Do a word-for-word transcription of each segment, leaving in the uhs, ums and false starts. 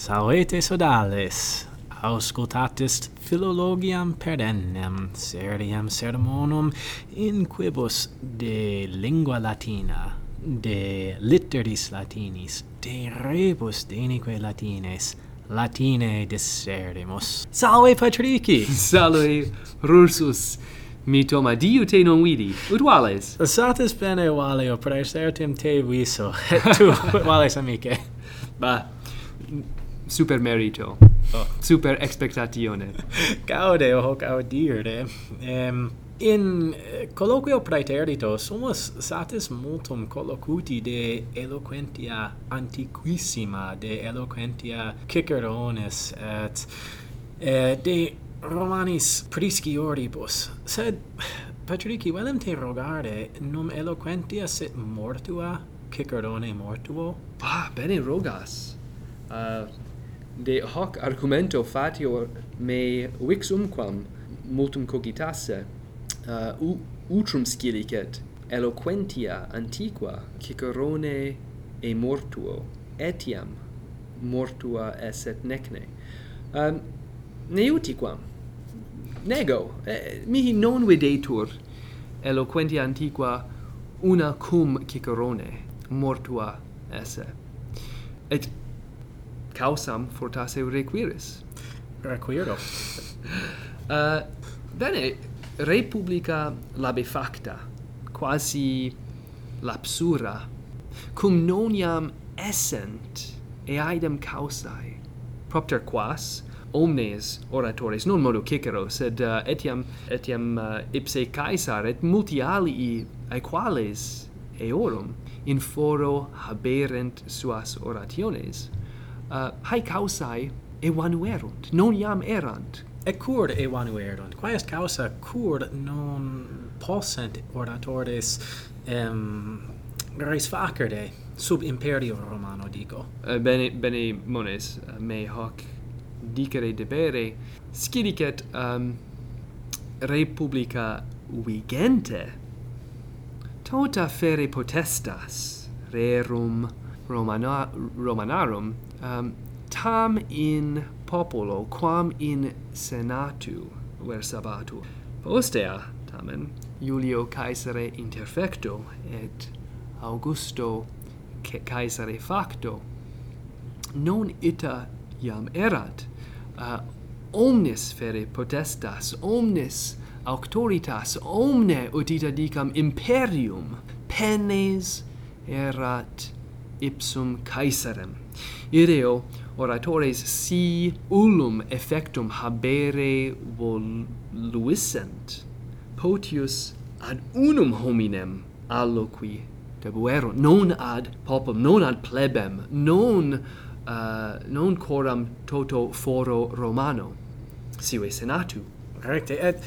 Salvete sodales, auscultatis philologiam perennem, seriam sermonum in quibus de lingua latina, de litteris latinis, de rebus denique latines, latine discerdimus. Salve Patrici! Salve Rursus! Mi toma diu te non vidi, ut vales? Satis bene valeo praesertim te viso, et tu, vales amice? Bah, super merito, oh. super expectatione. Gaude, hoc audire. Um, in colloquio praeterito sumus satis multum collocuti de eloquentia antiquissima, de eloquentia Ciceronis, et uh, de Romanis Priscioribus. Sed, Patrici, velem te rogare, num eloquentia sit mortua, Cicerone mortuo? Ah, bene rogas. Uh, de hoc argumento fatior me vixumquam multum cogitasse, uh, u, utrum scilicet eloquentia antiqua Cicerone e mortuo, etiam mortua esset necne. Um, Neutiquam. Nego. Eh, mihi non videtur eloquentia antiqua una cum Cicerone mortua esse. Et causam fortasse requiris. Requiro. uh, bene, Republica labefacta, quasi lapsura, cum non iam essent eadem causae, propter quas omnes oratores, non modo Cicero, sed uh, etiam, etiam uh, ipse Caesar, et multi alii aequales eorum in foro haberent suas orationes, uh, hae causae evanuerunt, non iam erant. Et cur evanuerunt? Quae est causa cur non possent oratores um, res facere sub imperio Romano, dico? Uh, bene, bene mones, uh, me hoc dicere debere, scidicet um, Republica vigente, tota fere potestas rerum Romana, Romanarum, um, tam in populo, quam in senatu versabatur. Postea, tamen, Julio Caesare interfecto, et Augusto Caesare facto, non ita iam erat, uh, omnes fere potestas, omnes auctoritas, omne ut ita dicam imperium, penes erat ipsum Caesarem. Ideo oratores si ullum effectum habere voluissent, potius ad unum hominem alloqui debuerunt, non ad populum, non ad plebem, non Uh, non coram toto foro Romano, sive senatu. Recte, et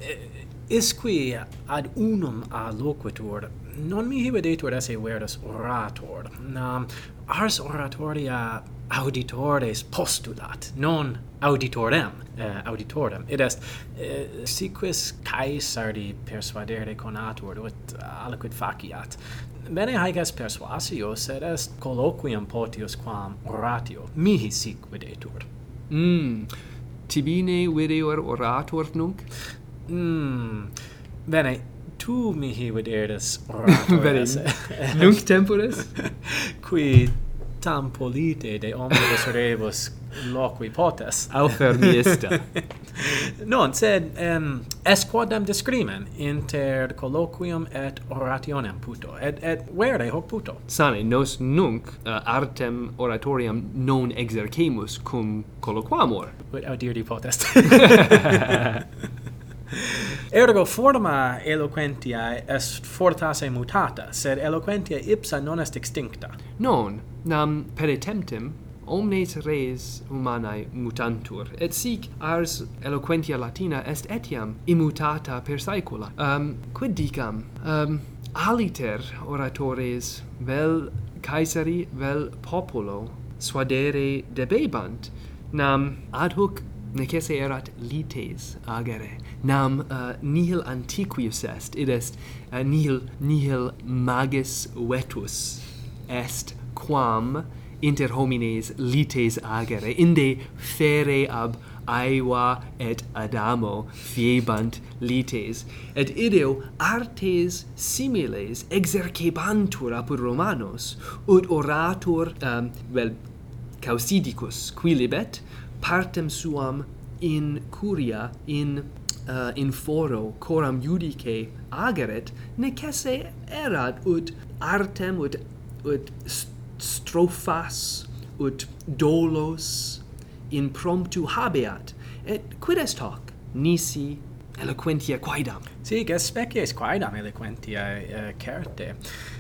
isqui ad unum a loquitur, non mihi videtur esse verus orator. Um, ars oratoria auditores postulat, non auditorem, uh, auditorem. Id est, uh, si quis Caesari persuadere conatur, ut aliquid faciat. Bene haec est persuasio, sed est colloquium potius quam oratio. Mihi sic videtur. Mm. Tibine videor orator nunc? Mm. Bene, tu mihi videris orator. Bene, nunc temporis? Qui tam polite de omnibus rebus loqui potes. Aufer miista. Non, sed um, est quodam discrimen inter colloquium et orationem puto. Et, et vere hoc puto? Sane, nos nunc uh, artem oratoriam non exercemus cum colloquamur. Ut audirdi potest. Ergo forma eloquentia est fortasse mutata, sed eloquentia ipsa non est extincta. Non, nam per temptem omnes res humanae mutantur, et sic ars eloquentia latina est etiam immutata per saecula. Um, quid dicam? Um, aliter oratores vel Caesari vel populo suadere debebant, nam ad hoc necesse erat lites agere, nam uh, nihil antiquius est, id est uh, nihil, nihil magis vetus est, quam inter homines lites agere, inde fere ab aeua et Adamo fiebant lites, et ideo artes similes exercebantur apud Romanos, ut orator, um, vel, Causidicus quilibet, partem suam in curia, in uh, in foro coram judice ageret, necesse erat ut artem ut ut strophas ut dolos in promptu habeat, et quid est hoc nisi eloquentia quaedam? Si, ges species quaedam eloquentia uh, certe.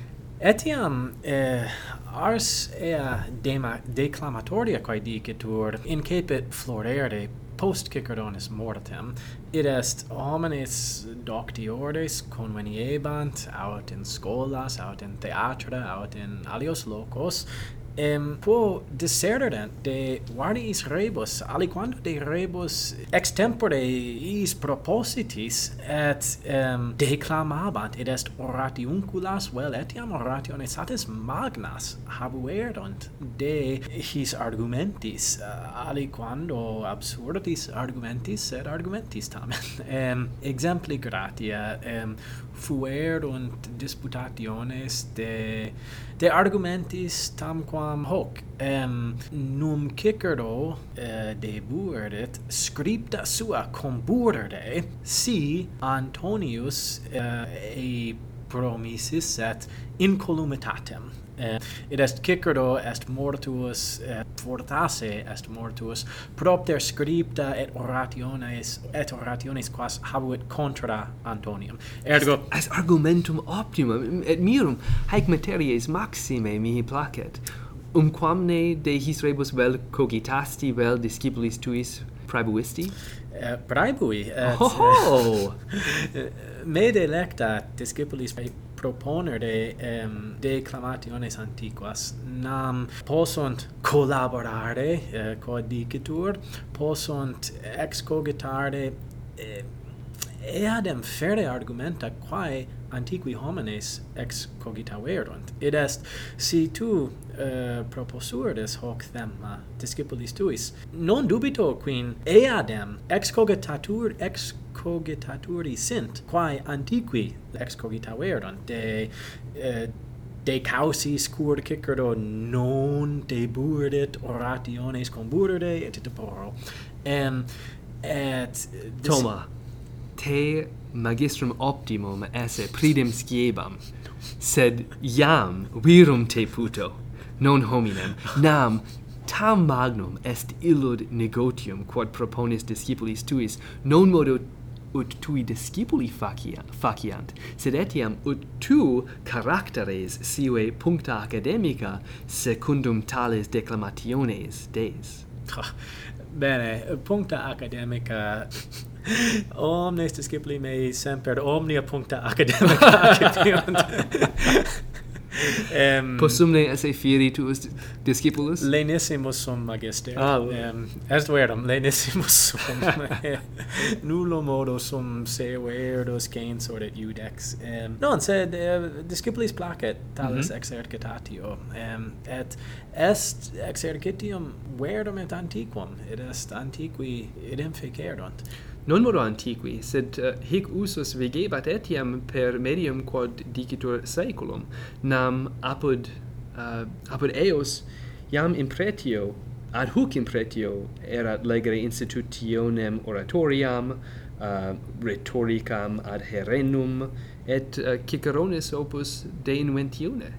Etiam uh, ars ea dema declamatoria quae dicitur incepit florere post Ciceronis mortem, id est homines doctiores conveniebant aut in scholas, aut in theatra, aut in alios locos, Um, quo discernent de variis rebus, aliquando de rebus extempore is propositis et um, declamabant, id est oratiunculas, vel etiam orationes satis magnas habuerunt de his argumentis, uh, aliquando absurdis argumentis, sed argumentis tamen. Um, exempli gratia, um, fuerunt disputationes de de argumentis tamquam hoc um, num Cicero uh, debuerit scripta sua comburere si Antonius uh, e promissis et incolumitatem. Uh, id est Cicero est mortuus uh, fortasse est mortuus propter scripta et orationes et orationes quas habuit contra Antonium. Ergo as argumentum optimum et mirum haec materias maxime mihi placet, umquamne de his rebus vel cogitasti vel discipulis tuis praebuisti? Uh, praebui et oh! me delectat discipulis proponere um, declamationes antiquas nam possunt collaborare uh, quod dicitur, possunt excogitare uh, eadem fere argumenta quae antiqui homines excogitaverunt. Id est, si tu uh, propossueris hoc thema discipulis tuis, non dubito quin eadem excogitatur excogitaturi sint, quae antiqui excogitaverunt, de uh, de causis cur Cicero non debuerit orationes comburere et teporo. Um, et Toma, te magistrum optimum esse pridem sciebam, sed iam virum te puto, non hominem, nam tam magnum est illud negotium quod proponis discipulis tuis, non modo ut tui discipuli faciant, faciant, sed etiam ut tu caracteres sive puncta academica secundum tales declamationes des. Bene, puncta academica omnes discipuli mei semper omnia puncta academica accipiunt. um, Possumne esse fieri tuus discipulus? Lenissimus sum magister. Ah, um, est verum, lenissimus sum. Nullo modo sum severus censor et iudex. Um, non, sed uh, discipulis placet talis mm-hmm. exercitatio. Um, et est exercitium verum et antiquum. Id est antiqui idem fecerunt. Non modo antiqui, sed uh, hic usus vigebat etiam per medium quod dicitur saeculum, nam apud, uh, apud eos iam impretio, ad huc impretio erat legere institutionem oratoriam, uh, rhetoricam ad herenum, et uh, Ciceronis opus de inventione.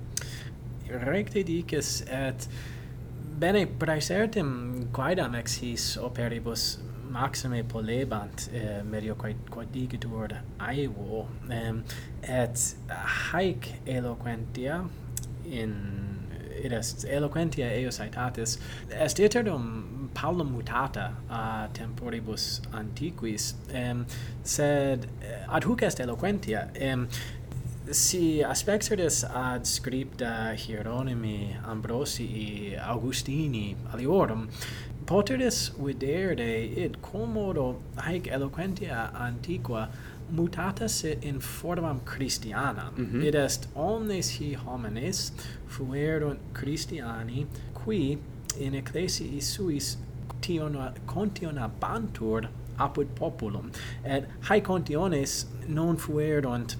Recte dicis, et bene praesertim quaedam ex his operibus maxime polebant uh, medio quae quod dicitur aevo, um, et haec eloquentia in id est eloquentia eos aetatis est iterum Paulum mutata a temporibus antiquis, um, sed ad huc est eloquentia. Um, si aspexeris ad scripta Hieronymi, Ambrosii, Augustini aliorum, poteris videre id commodo haec eloquentia antiqua mutata sit in formam Christianam. Mm-hmm. Id est omnes hi homines fuerunt Christiani qui in ecclesiae suis tiona contionabantur apud populum, et haec contiones non fuerunt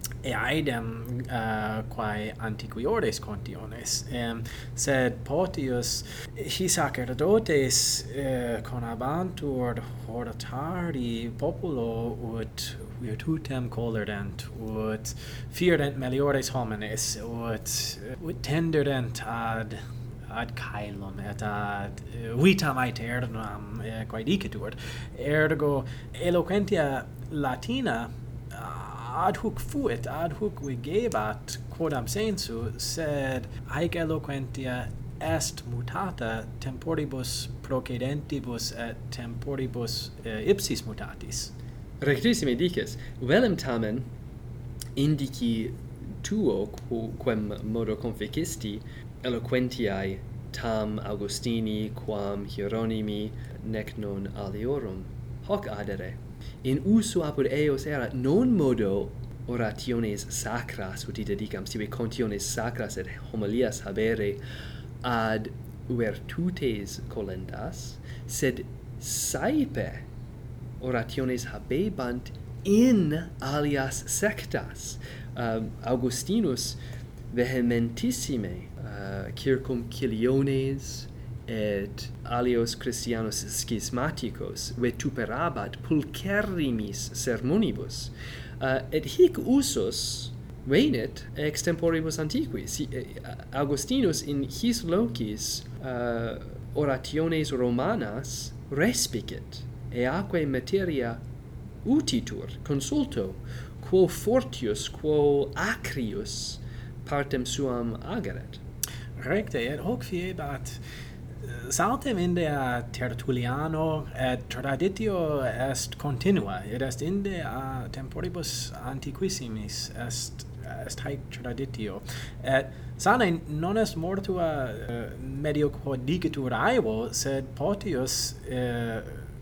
eadem uh, quae antiquiores contiones, um, sed potius hi sacerdotes uh, conabantur hortari populo ut virtutem colerent, ut fierent meliores homines, ut, ut tenderent ad ad caelum et ad uh, vitam aeternam uh, quae dicitur. Ergo eloquentia Latina ad hoc fuit, ad hoc vigebat quodam sensu, sed haec eloquentia est mutata temporibus procedentibus et temporibus uh, ipsis mutatis. Rectissime dices, velem tamen indici tuo quem modo conficisti eloquentiae tam Augustini quam Hieronymi nec non aliorum hoc adere. In usu apud eos erat non modo orationes sacras ut ita dicam sive contiones sacras et homilias habere ad virtutes colendas, sed saepe orationes habebant in alias sectas. Um, Augustinus vehementissime uh, circumciliones et alios Christianos schismaticos vituperabat pulcherrimis sermonibus, uh, et hic usus venit extemporibus antiqui. Si, uh, Augustinus in his locis uh, orationes romanas respicit, eaque materia utitur consulto, quo fortius, quo acrius partem suam ageret. Recte, et hoc fiebat saltem inde a Tertulliano, et traditio est continua, et est inde a temporibus antiquissimis est est haec traditio, et sane non est mortua uh, medio quod dicitur aevo, sed potius uh,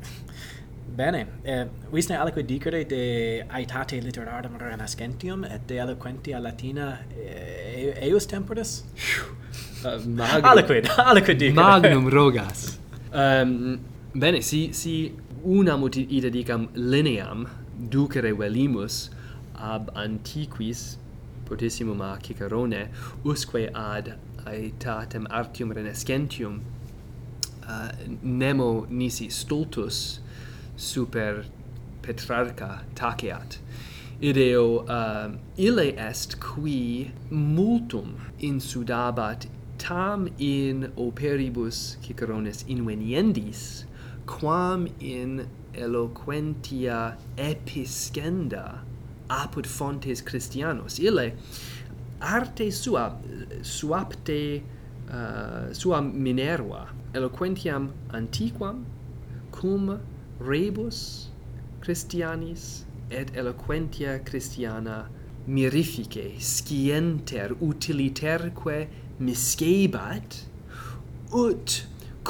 bene, uh, visne aliquid dicere de aetate literarum renascentium et de eloquentia Latina uh, eius temporis? Uh, magnum, aliquid, aliquid dicere. Magnum rogas. Um, bene, si, si unam ut ita dicam lineam ducere velimus ab antiquis potissimum a Cicerone, usque ad aetatem artium renascentium uh, nemo nisi stultus super Petrarca taceat. Ideo uh, ille est qui multum insudabat tam in operibus Ciceronis inveniendis, quam in eloquentia episcenda apud fontes Christianos. Ille arte sua suapte uh, sua Minerva eloquentiam antiquam cum rebus Christianis et eloquentia Christiana mirifice scienter utiliterque miscebat, ut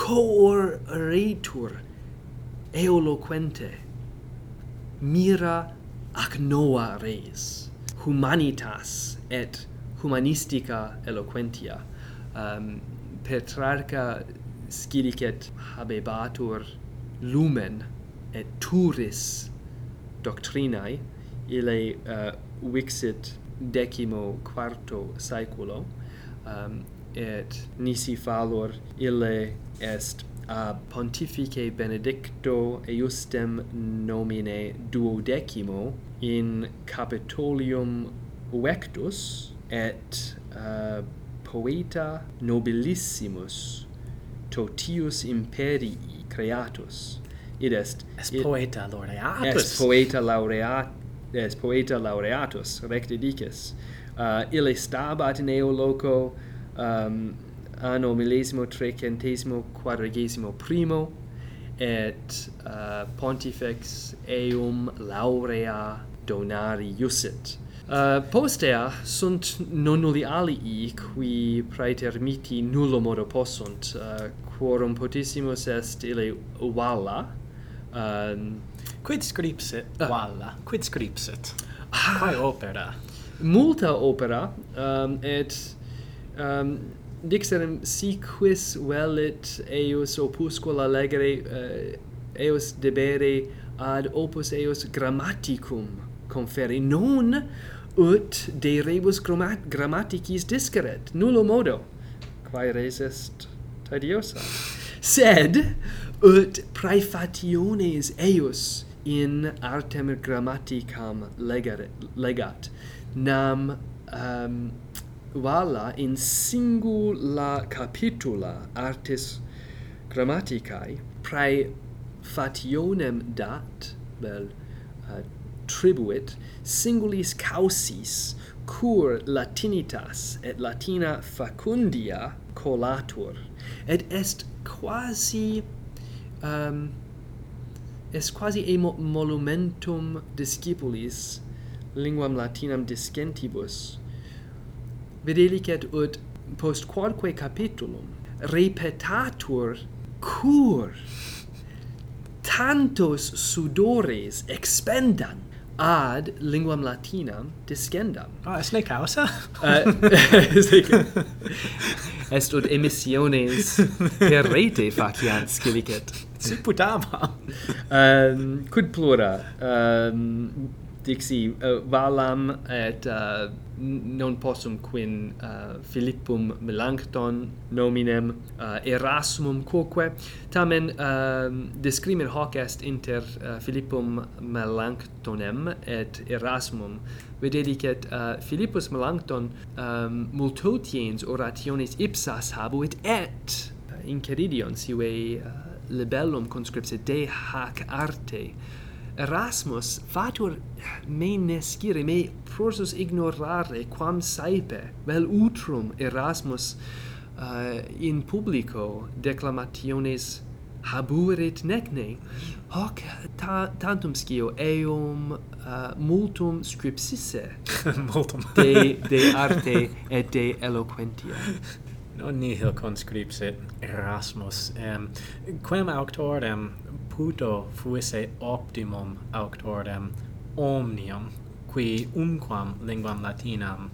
coeretur eloquente mira ac nova res humanitas et humanistica eloquentia. um, Petrarca scidicet habebatur lumen et turis doctrinae, ille uh, vixit decimo quarto saeculo, um, et nisi fallor ille est a pontifice Benedicto eiustem nomine duodecimo in Capitolium vectus, et uh, poeta nobilissimus totius imperii creatus. Id est est poeta laureatus. Est poeta laureat est poeta laureatus, recte dices. Uh, ille stabat in eo loco um, anno millesimo trecentesimo quadragesimo primo, et uh, pontifex eum laurea donari iussit. Uh, postea sunt non nulli alii qui praetermiti nullo modo possunt, uh, quorum potissimus est ille Valla. Um, Quid scripsit uh, Valla? Quid scripsit? Quae opera? Multa opera, um, et um, dixerim si quis velit eius opuscula legere uh, eius debere ad opus eius grammaticum conferi, non ut de rebus grammat- grammaticis disceret, nullo modo, quae res est tediosa, sed ut praefationes eius in artem grammaticam legare, legat, nam um, vala in singula capitula artis grammaticae praefationem dat, vel uh, tribuit, singulis causis cur latinitas et latina facundia collatur, et est quasi um, est quasi e monumentum discipulis linguam latinam discentibus videlicet ut post quodque capitulum repetatur cur tantos sudores expendam ad linguam latinam discendam. Ah, est ne causa? Uh, est ut emissiones per rete faciant scilicet. Supputama. Um, quid plura? Um, dixi, uh, valam et uh, non possum quin uh, Philippum Melanchthon nominem uh, Erasmum quoque, tamen uh, discrimen hoc est inter uh, Philippum Melanchtonem et Erasmum, videlicet uh, Philippus Melanchthon um, multotiens orationes ipsas habuit et uh, inceridion sive uh, libellum conscripsit de hac arte. Erasmus fatur me nescire, me prorsus ignorare quam saepe vel utrum Erasmus uh, in publico declamationes habuerit necne, hoc ta tantum scio eum uh, multum scripsisse Multum. de, de arte et de eloquentia. Non nihil conscripsit Erasmus. Um, quem auctorem puto fuisse optimum auctorem omnium, qui umquam linguam latinam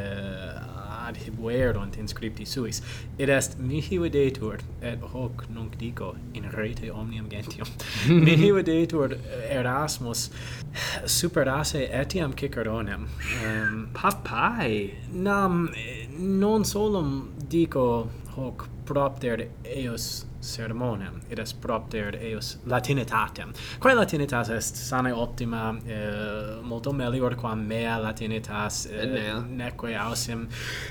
uh, adhibuerunt in scripti suis, id est mihi videtur, et hoc nunc dico in rete omnium gentium, mihi videtur Erasmus superasse etiam Ciceronem. Um, Papae! nam non solum dico hoc propter eius sermonem, id est propter eius latinitatem. Quae latinitas est sane optima, uh, multo melior quam mea latinitas, uh, neque ausim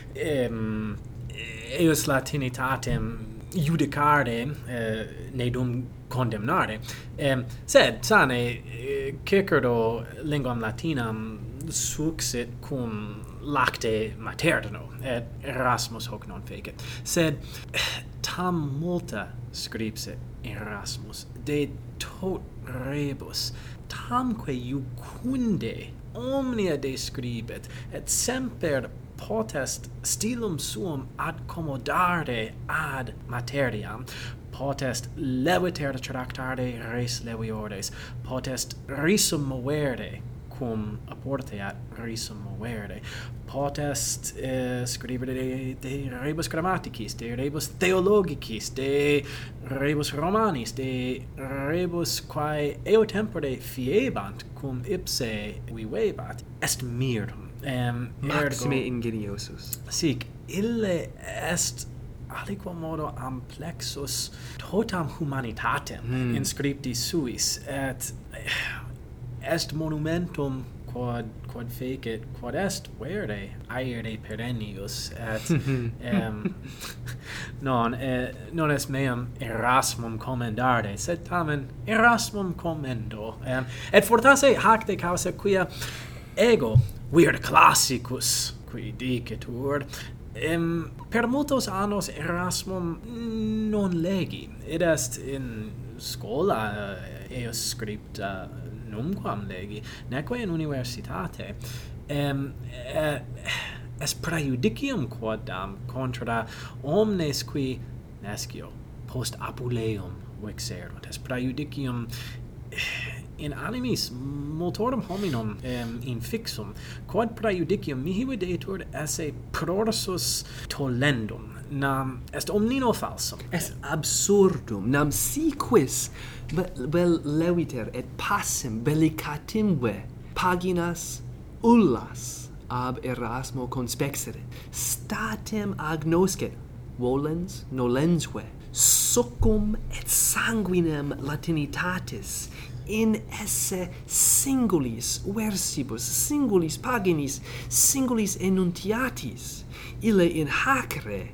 um, eius latinitatem judicare, uh, nedum condemnare. Um, sed sane uh, Cicero linguam latinam sucsit cum lacte materno, et Erasmus hoc non fecit. Sed tam multa scripsit Erasmus de tot rebus, tamque iucunde omnia describit, et semper potest stilum suum adcommodare ad materiam, potest leviter tractare res leviores, potest risum movere cum apporteat risum movere, potest uh, scribere de, de rebus grammaticis, de rebus theologicis, de rebus romanis, de rebus quae eo tempore fiebant cum ipse vivebat, est mirum. Um, Maxime ergo, ingeniosus. sic, ille est aliquo modo amplexus totam humanitatem mm. in scripti suis, et est monumentum quod quod fecit, quod est vere aere perennius, et um, non uh, non est meam Erasmum commendare, sed tamen Erasmum commendo, um, et fortasse hac de causa quia ego vir classicus qui dicitur, um, per multos annos Erasmum non legi, id est in schola uh, eus scripta numquam legi, neque in universitate, um, uh, est praejudicium quodam contra omnes qui nescio post apuleum vixerunt, est praejudicium in animis multorum hominum um, in fixum, quod praejudicium mihi videtur esse prorsus tollendum, nam est omnino falsum. Es absurdum, nam si quis vel leviter et passem bellicatimve paginas ullas ab Erasmo conspexeret, statem agnoscet, volens nolensve, succum et sanguinem latinitatis, in esse singulis versibus, singulis paginis, singulis enuntiatis, ille in hacere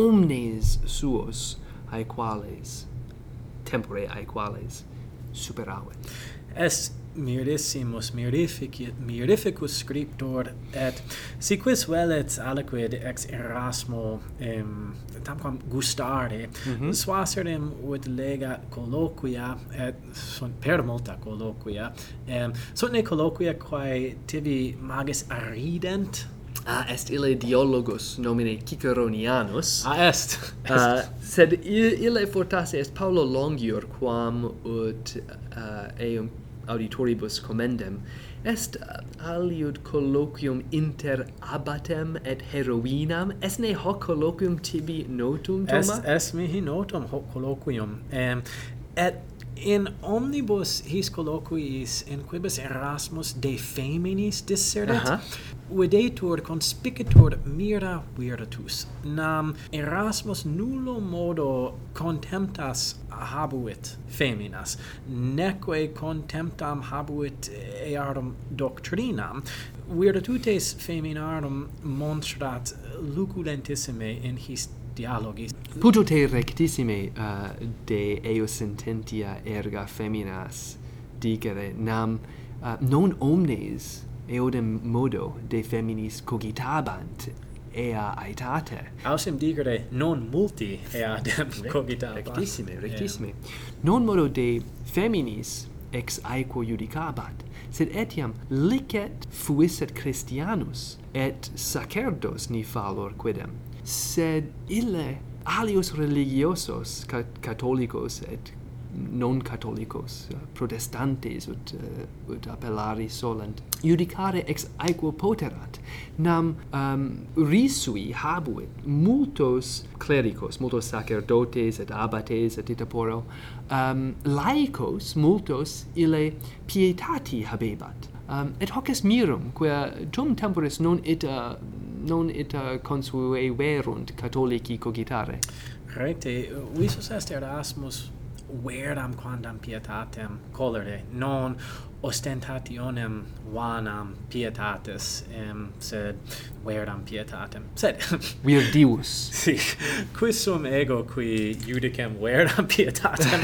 omnes suos aequales, tempore aequales, superavit. Est mirissimus mirifici, mirificus scriptor, et si quis velet aliquid ex Erasmo um, tamquam gustare, mm-hmm. suaserem ut lega colloquia, et sunt per multa colloquia, um, sunt ne colloquia quae tibi magis arrident? Ah, est ille dialogus nomine Ciceronianus. Ah, est. est. Uh, sed ille fortasse est Paulo Longior, quam ut uh, eum auditoribus commendem, est aliud colloquium inter abbatem et heroinam. Est ne hoc colloquium tibi notum, Toma? Est, est mihi notum hoc colloquium. Um, et in omnibus his colloquiis in quibus Erasmus de feminis discernit, uh-huh. videtur conspicitur mira viritus. Nam Erasmus nullo modo contemptas habuit feminas, neque contemptam habuit earum doctrinam, virtutes feminarum monstrat luculentissime in his dialogis. Puto te rectissime uh, de eo sententia erga feminas dicere, nam uh, non omnes eodem modo de feminis cogitabant ea aetate. Ausim dicere non multi eadem cogitabant. Rectissime, rectissime. Yeah. Non modo de feminis ex aequo judicabant, sed etiam licet fuisset Christianus, et sacerdos ni fallor quidem. Sed ille alios religiosos, catholicos et non-catholicos, uh, protestantes ut, uh, ut appellari solent, judicare ex aequo poterat, nam um, risui habuit multos clericos, multos sacerdotes et abbates et ita poro, um, laicos multos ille pietati habebat. Um, et hoc est mirum, quia tum temporis non ita non ita consueverunt catholici cogitare. Recte, visus est Erasmus veram quandam pietatem colere, non ostentationem vanam pietatis, um, sed veram pietatem. Sed vir divus. Si, quis sum ego qui judicem veram pietatem.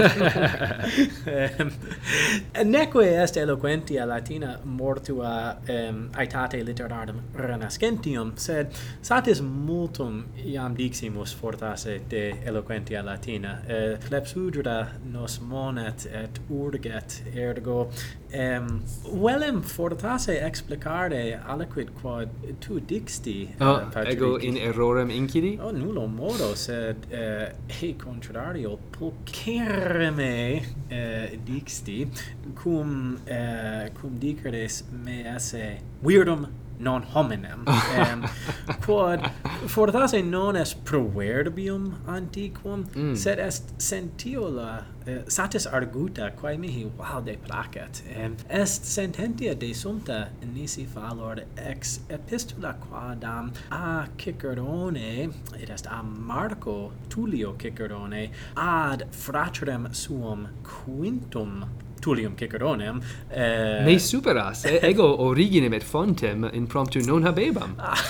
um, neque est eloquentia Latina mortua um, aetate literarum renascentium, sed satis multum iam diximus fortasse de eloquentia Latina. Uh, Clepsydra nos monet et urget, ergo um, velem fortasse explicare aliquid quod tu dixti. Oh, uh, ego in errorem incidi? Oh, nullo modo, sed uh, e contrario pulchereme uh, dixti, cum, uh, cum diceres me esse virdum non hominem, um, quod fortasse non est proverbium antiquum, mm. sed est sentiola uh, satis arguta, quae mihi valde placet. Um, est sententia de sumpta nisi fallor ex epistula quadam a Cicerone, et est a Marco Tullio Cicerone, ad fratrem suum quintum Tullium Ciceronem. Uh, Me superas, e- ego originem et fontem in promptu non habebam.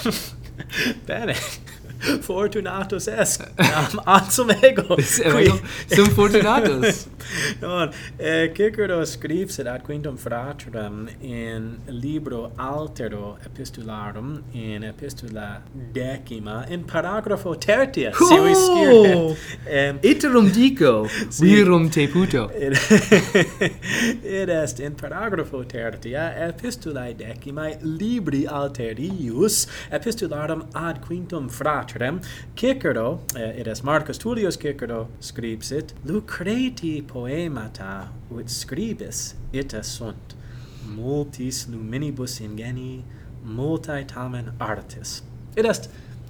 Bene. Fortunatus est. Um, ansum ego. Qui sum fortunatus. Non, eh, Cicero scripsit ad quintum fratrem in libro altero epistularum, in epistula decima, in paragrapho tertia, oh! si vi scire. Um, Iterum dico, si, virum te puto. It, it est in paragrapho tertia, epistulae decimae, libri alterius, epistularum ad quintum fratrem, Cicero, uh, it est Marcus Tullius Cicero, scripsit, Lucreti poemata ut scribis ita sunt, multis luminibus ingenii, multae tamen artis. It est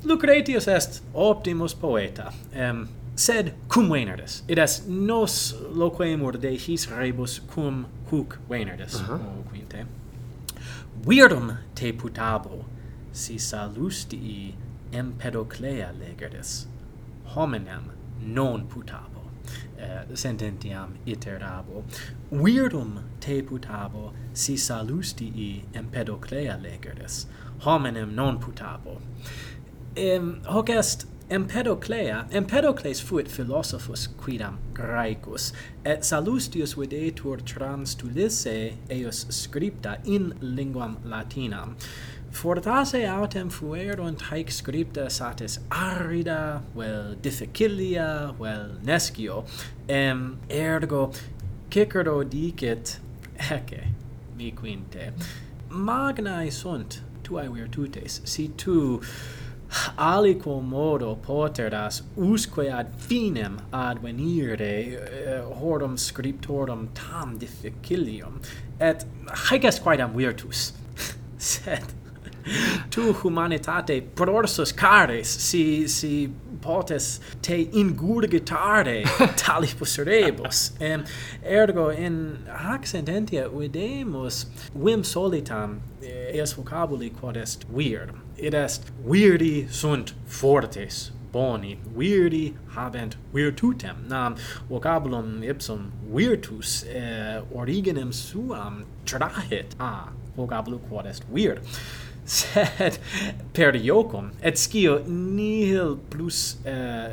Lucretius est optimus poeta, um, sed cum Venerdis. Id est nos loquemur de his rebus cum huc Venerdis. Uh-huh. O quinte. Virdum te putabo, si salustii Empedoclea legerdis, hominem non putabo, uh, sententiam iterabo. Virdum te putabo, si salustii Empedoclea legerdis, hominem non putabo. Um, hoc est Empedoclea, Empedocles fuit philosophus quidam Graecus, et Salustius videtur trans Tulisse eius scripta in linguam Latinam. Fortasse autem fuerunt haec scripta satis arida, vel difficilia, vel nescio, em ergo Cicero dicit, ecce, mi quinte, magnae sunt tuae virtutes, si tu aliquo modo poteras usque ad finem advenire uh, horum scriptorum tam difficilium, et haec est quaedam virtus, sed tu humanitate prorsus cares, si, si potes te ingurgitare talibus rebus. Um, ergo in hac sententia videmus vim solitam eas vocabuli quod est vir. Id est virdi sunt fortes boni, virdi habent virtutem. Nam vocabulum ipsum virtus uh, originem suam trahit a vocabulu quod est vir. Sed per iocum, et scio nihil plus uh,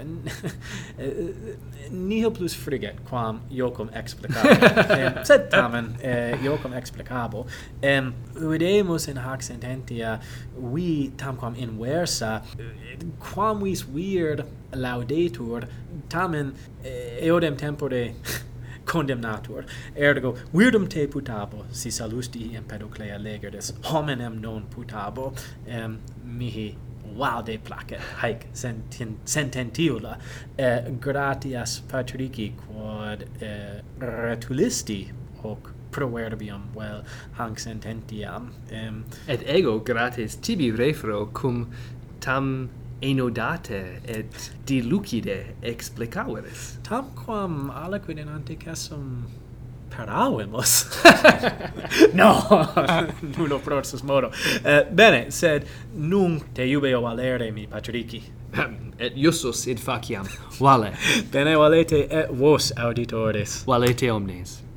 nihil plus friget quam iocum explicabo. um, sed tamen uh, iocum explicabo. Um, videmus in hac sententia vi tamquam inversa, quam vis vir laudetur, tamen eodem tempore condemnatur. Ergo, virdum te putabo, si salusti Empedoclea legerdis, hominem non putabo, um, mihi valde placet, haec senten- sententiula, uh, gratias Patrici quod uh, retulisti hoc proverbium vel hanc sententiam. Um, Et ego gratis tibi refero cum tam enodate et dilucide explicaveris. Tamquam aliquid in antiquessum paravimus. No, nullo prorsus modo. Uh, bene, sed nunc te jubeo valere mi Patrici. Et iussus id faciam. Vale. Bene valete et vos auditores. Valete omnes.